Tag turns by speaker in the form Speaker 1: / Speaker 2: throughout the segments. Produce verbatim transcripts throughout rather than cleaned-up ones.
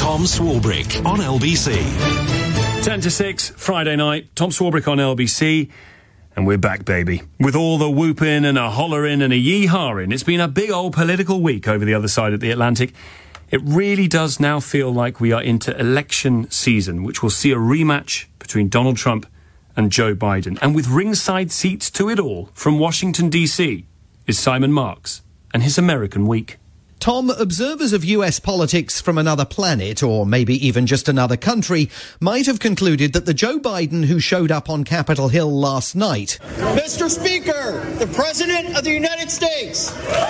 Speaker 1: Tom Swarbrick on L B C.
Speaker 2: ten to six, Friday night. Tom Swarbrick on L B C. And we're back, baby. With all the whooping and a hollering and a yee-hawing, it's been a big old political week over the other side of the Atlantic. It really does now feel like we are into election season, which will see a rematch between Donald Trump and Joe Biden. And with ringside seats to it all, from Washington, D C, is Simon Marks and his American Week.
Speaker 3: Tom, observers of U S politics from another planet, or maybe even just another country, might have concluded that the Joe Biden who showed up on Capitol Hill last night...
Speaker 4: Mister Speaker, the President of the United States...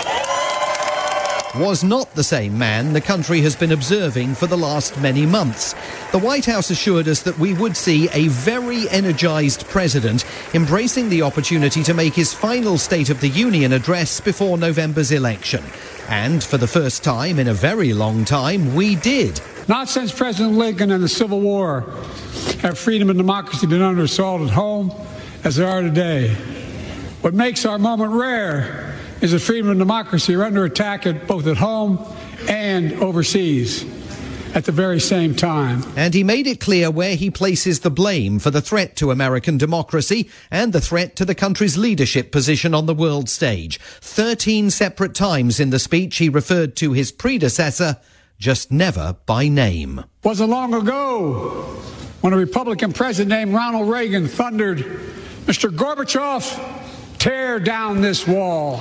Speaker 3: was not the same man the country has been observing for the last many months. The White House assured us that we would see a very energised president embracing the opportunity to make his final State of the Union address before November's election. And for the first time in a very long time, we did.
Speaker 5: Not since President Lincoln and the Civil War have freedom and democracy been under assault at home as they are today. What makes our moment rare is that freedom and democracy are under attack at both at home and overseas at the very same time.
Speaker 3: And he made it clear where he places the blame for the threat to American democracy and the threat to the country's leadership position on the world stage. Thirteen separate times in the speech he referred to his predecessor, just never by name.
Speaker 5: Wasn't long ago when a Republican president named Ronald Reagan thundered, "Mister Gorbachev, tear down this wall."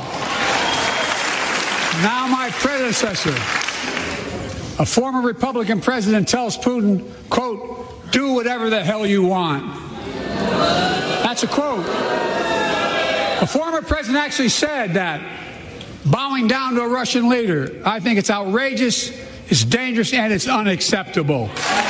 Speaker 5: Now my predecessor, a former Republican president, tells Putin, quote, "Do whatever the hell you want." That's a quote. A former president actually said that, bowing down to a Russian leader. I think it's outrageous, it's dangerous, and it's unacceptable.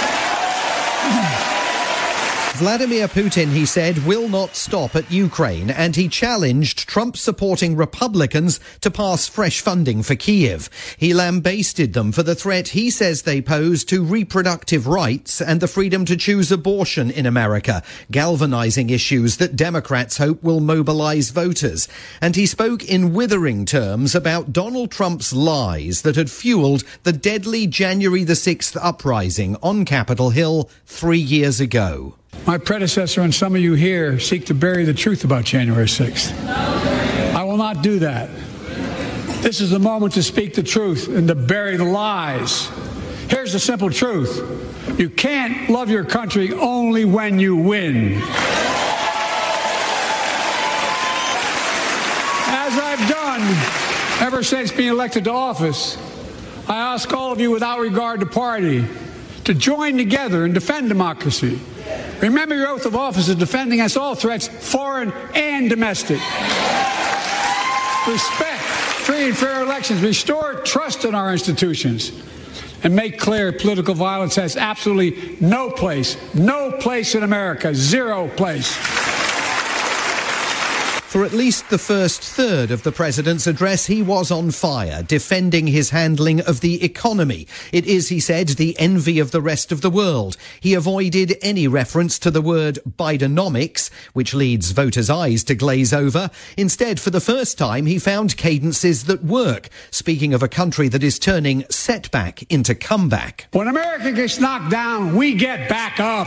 Speaker 3: Vladimir Putin, he said, will not stop at Ukraine, and he challenged Trump-supporting Republicans to pass fresh funding for Kyiv. He lambasted them for the threat he says they pose to reproductive rights and the freedom to choose abortion in America, galvanizing issues that Democrats hope will mobilize voters. And he spoke in withering terms about Donald Trump's lies that had fueled the deadly January the sixth uprising on Capitol Hill three years ago.
Speaker 5: My predecessor and some of you here seek to bury the truth about January sixth. I will not do that. This is the moment to speak the truth and to bury the lies. Here's the simple truth. You can't love your country only when you win. As I've done ever since being elected to office, I ask all of you without regard to party to join together and defend democracy. Remember your oath of office of defending against all threats, foreign and domestic. Respect free and fair elections, restore trust in our institutions, and make clear political violence has absolutely no place, no place in America, zero place.
Speaker 3: For at least the first third of the president's address, he was on fire, defending his handling of the economy. It is, he said, the envy of the rest of the world. He avoided any reference to the word Bidenomics, which leads voters' eyes to glaze over. Instead, for the first time, he found cadences that work, speaking of a country that is turning setback into comeback.
Speaker 5: When America gets knocked down, we get back up.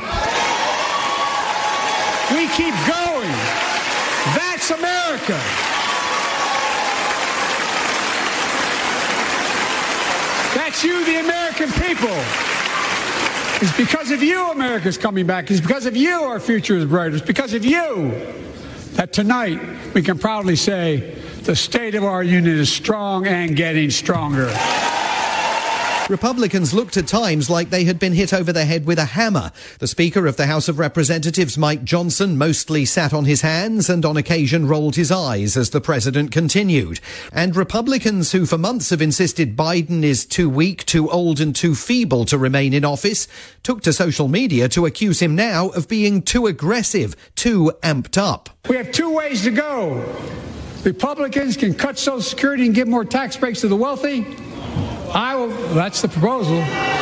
Speaker 5: We keep going. That's America. That's you, the American people. It's because of you America's coming back. It's because of you our future is brighter. It's because of you that tonight we can proudly say the state of our union is strong and getting stronger.
Speaker 3: Republicans looked at times like they had been hit over the head with a hammer. The Speaker of the House of Representatives, Mike Johnson, mostly sat on his hands and on occasion rolled his eyes as the president continued. And Republicans who for months have insisted Biden is too weak, too old and too feeble to remain in office took to social media to accuse him now of being too aggressive, too amped up.
Speaker 5: We have two ways to go. Republicans can cut Social Security and give more tax breaks to the wealthy. I will, that's the proposal.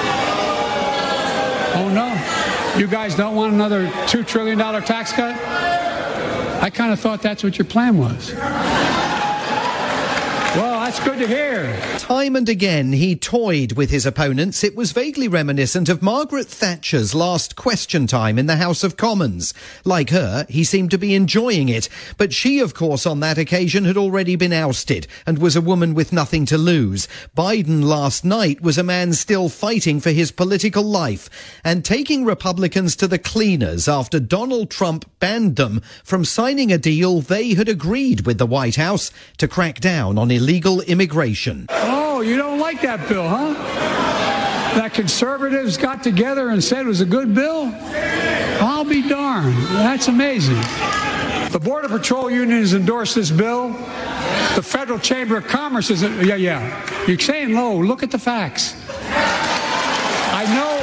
Speaker 5: Oh, no. You guys don't want another two trillion dollars tax cut? I kind of thought that's what your plan was. Well, That's good to hear.
Speaker 3: Time and again, he toyed with his opponents. It was vaguely reminiscent of Margaret Thatcher's last Question Time in the House of Commons. Like her, he seemed to be enjoying it. But she, of course, on that occasion had already been ousted and was a woman with nothing to lose. Biden last night was a man still fighting for his political life and taking Republicans to the cleaners after Donald Trump banned them from signing a deal they had agreed with the White House to crack down on illegal immigration.
Speaker 5: Oh, you don't like that bill, huh? That conservatives got together and said it was a good bill? I'll be darned. That's amazing. The Border Patrol Union has endorsed this bill. The Federal Chamber of Commerce is, yeah, yeah. You're saying low. Look at the facts. I know,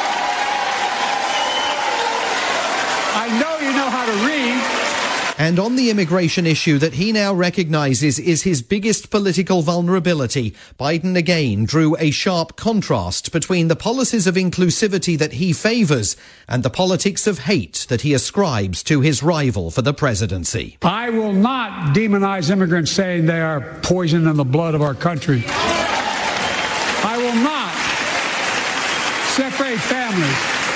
Speaker 5: I know you know how to read.
Speaker 3: And on the immigration issue that he now recognises is his biggest political vulnerability, Biden again drew a sharp contrast between the policies of inclusivity that he favours and the politics of hate that he ascribes to his rival for the presidency.
Speaker 5: I will not demonize immigrants saying they are poison in the blood of our country. I will not separate families.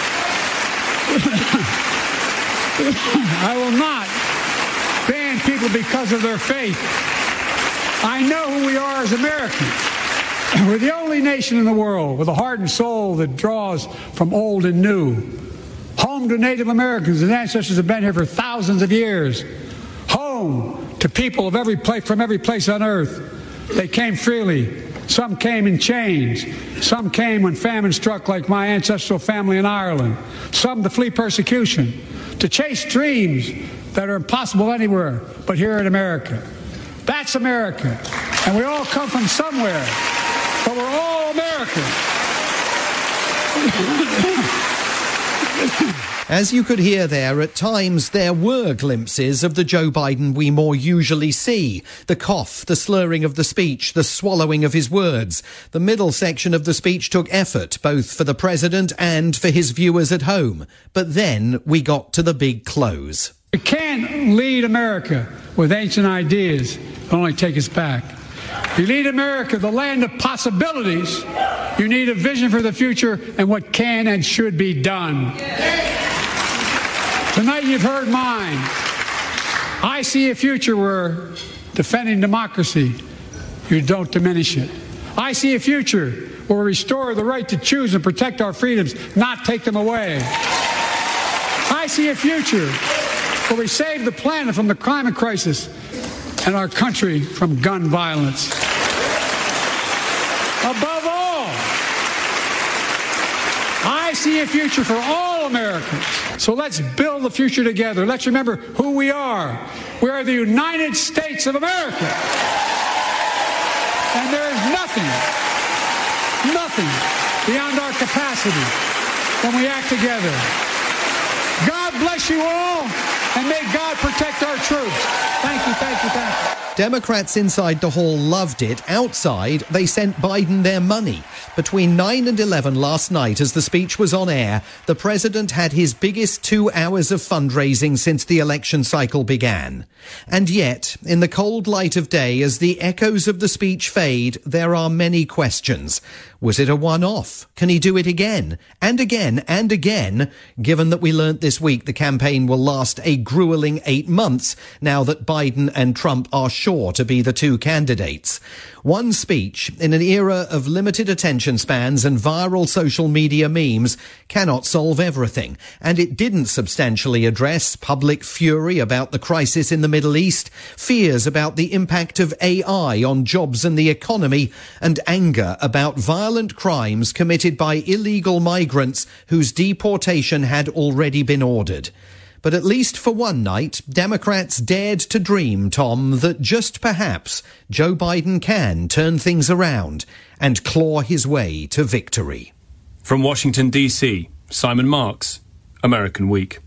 Speaker 5: I will not ban people because of their faith. I know who we are as Americans. We're the only nation in the world with a heart and soul that draws from old and new. Home to Native Americans and ancestors have been here for thousands of years. Home to people of every place, from every place on earth. They came freely. Some came in chains. Some came when famine struck, like my ancestral family in Ireland. Some to flee persecution, to chase dreams that are impossible anywhere but here in America. That's America. And we all come from somewhere, but we're all Americans.
Speaker 3: As you could hear there, at times there were glimpses of the Joe Biden we more usually see. The cough, the slurring of the speech, the swallowing of his words. The middle section of the speech took effort, both for the president and for his viewers at home. But then we got to the big close.
Speaker 5: You can't lead America with ancient ideas. It'll only take us back. You lead America, the land of possibilities. You need a vision for the future and what can and should be done. Tonight you've heard mine. I see a future where defending democracy, you don't diminish it. I see a future where we restore the right to choose and protect our freedoms, not take them away. I see a future where we save the planet from the climate crisis and our country from gun violence. Above all, I see a future for all Americans. So let's build the future together. Let's remember who we are. We are the United States of America. And there is nothing, nothing beyond our capacity when we act together. God bless you all, and may God protect our troops. Thank you, thank you, thank you.
Speaker 3: Democrats inside the hall loved it. Outside, they sent Biden their money. Between nine and eleven last night, as the speech was on air, the president had his biggest two hours of fundraising since the election cycle began. And yet, in the cold light of day, as the echoes of the speech fade, there are many questions. Was it a one-off? Can he do it again? And again and again, given that we learnt this week the campaign will last a grueling eight months now that Biden and Trump are sure to be the two candidates. One speech in an era of limited attention spans and viral social media memes cannot solve everything. And it didn't substantially address public fury about the crisis in the Middle East, fears about the impact of A I on jobs and the economy, and anger about violent crimes committed by illegal migrants whose deportation had already been ordered. But at least for one night, Democrats dared to dream, Tom, that just perhaps Joe Biden can turn things around and claw his way to victory.
Speaker 2: From Washington, D C, Simon Marks, American Week.